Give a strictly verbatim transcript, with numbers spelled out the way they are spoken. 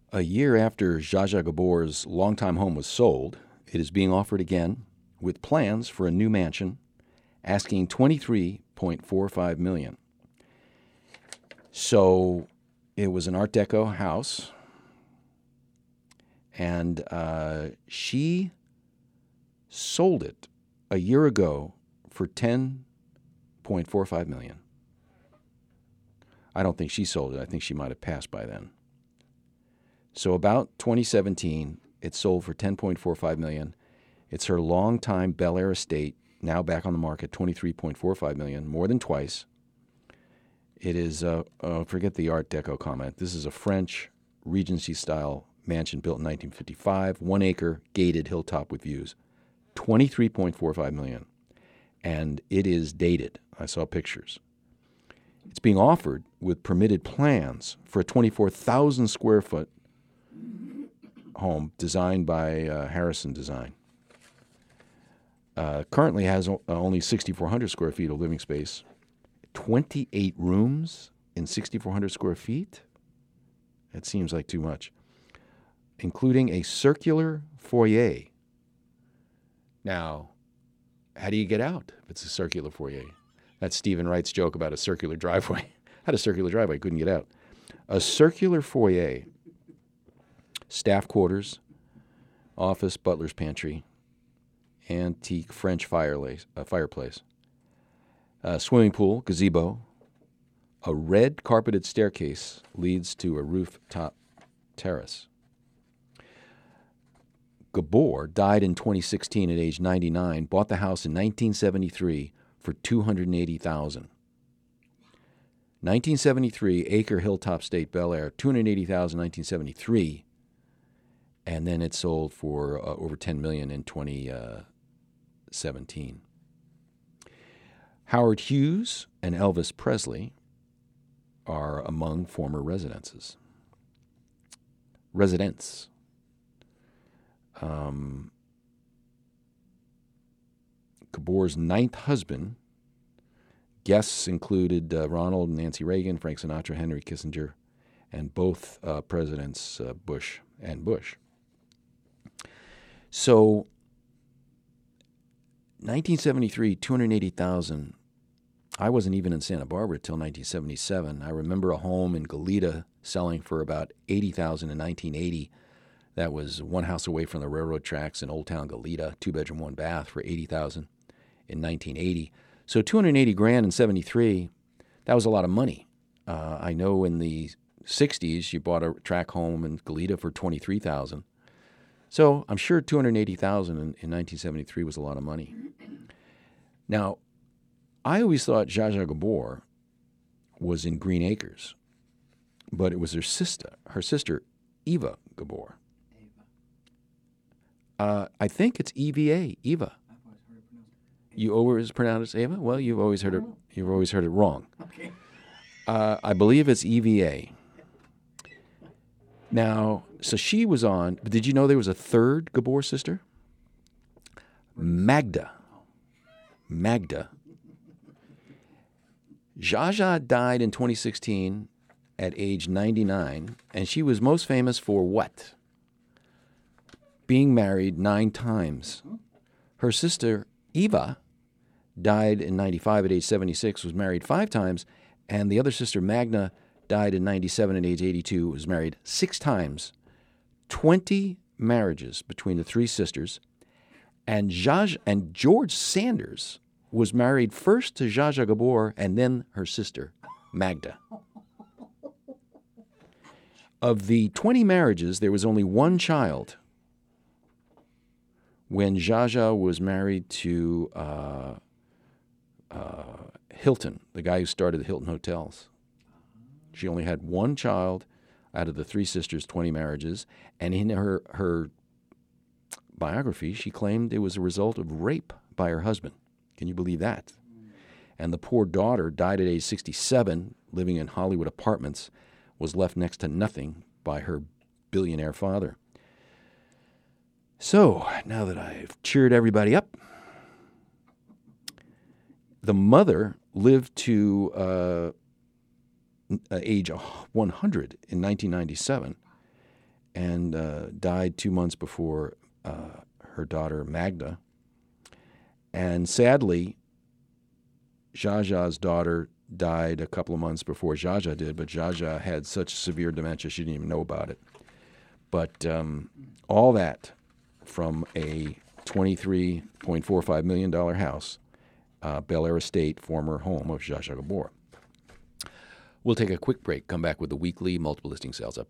A year after Zsa Zsa Gabor's longtime home was sold, it is being offered again with plans for a new mansion, asking twenty-three point four five million dollars. So it was an Art Deco house, and uh, she sold it a year ago for ten point four five million dollars. I don't think she sold it. I think she might have passed by then. So about twenty seventeen, it sold for ten point four five million dollars. It's her longtime Bel Air estate, now back on the market, twenty-three point four five million dollars, more than twice. It is, uh, uh, forget the Art Deco comment. This is a French Regency-style mansion built in nineteen fifty-five, one acre, gated hilltop with views, twenty-three point four five million dollars. And it is dated. I saw pictures. It's being offered with permitted plans for a twenty-four thousand square foot home designed by uh, Harrison Design. Uh, currently has o- only sixty-four hundred square feet of living space, twenty-eight rooms in sixty-four hundred square feet. That seems like too much, including a circular foyer. Now, how do you get out if it's a circular foyer? That's Stephen Wright's joke about a circular driveway. Had a circular driveway, couldn't get out. A circular foyer, staff quarters, office, butler's pantry, antique French firelace, uh, fireplace, a swimming pool, gazebo, a red carpeted staircase leads to a rooftop terrace. Gabor died in twenty sixteen at age ninety-nine, bought the house in nineteen seventy-three for two hundred eighty thousand dollars. nineteen seventy-three, acre hilltop state, Bel Air, two hundred eighty thousand dollars nineteen seventy-three, and then it sold for uh, over ten million dollars in twenty seventeen. Howard Hughes and Elvis Presley are among former residences. Residents. Um, Gabor's ninth husband. Guests included uh, Ronald and Nancy Reagan, Frank Sinatra, Henry Kissinger, and both uh, presidents, uh, Bush and Bush. So, nineteen seventy-three, two hundred eighty thousand. I wasn't even in Santa Barbara till nineteen seventy-seven. I remember a home in Goleta selling for about eighty thousand in nineteen eighty. That was one house away from the railroad tracks in Old Town Goleta, two bedroom, one bath for eighty thousand in nineteen eighty. So two hundred eighty grand in seventy-three, that was a lot of money. Uh, I know in the sixties you bought a track home in Goleta for twenty-three thousand. So I'm sure two hundred eighty thousand in, in nineteen seventy-three was a lot of money. Now, I always thought Zsa Zsa Gabor was in Green Acres, but it was her sister, her sister Eva Gabor. Uh, I think it's E V A, Eva. You always pronounce it Eva? Well, you've always heard it. You've always heard it wrong. Okay. Uh, I believe it's E V A. Now, so she was on. But did you know there was a third Gabor sister? Magda. Magda. Zsa Zsa died in twenty sixteen at age ninety-nine, and she was most famous for what? Being married nine times. Her sister, Eva, died in ninety-five at age seventy-six, was married five times, and the other sister, Magna, died in ninety-seven at age eighty-two, was married six times. twenty marriages between the three sisters, and Zsa, and George Sanders was married first to Zsa Zsa Gabor and then her sister, Magda. Of the twenty marriages, there was only one child. When Zsa Zsa was married to uh, uh, Hilton, the guy who started the Hilton Hotels, she only had one child out of the three sisters, twenty marriages, and in her, her biography, she claimed it was a result of rape by her husband. Can you believe that? And the poor daughter died at age sixty-seven, living in Hollywood apartments, was left next to nothing by her billionaire father. So, now that I've cheered everybody up, the mother lived to uh, age one hundred in nineteen ninety-seven, and uh, died two months before uh, her daughter Magda. And sadly, Zsa Zsa's daughter died a couple of months before Zsa Zsa did, but Zsa Zsa had such severe dementia she didn't even know about it. But um, all that from a twenty-three point four five million dollars house, uh, Bel Air Estate, former home of Zsa Zsa Gabor. We'll take a quick break, come back with the weekly multiple listing sales update.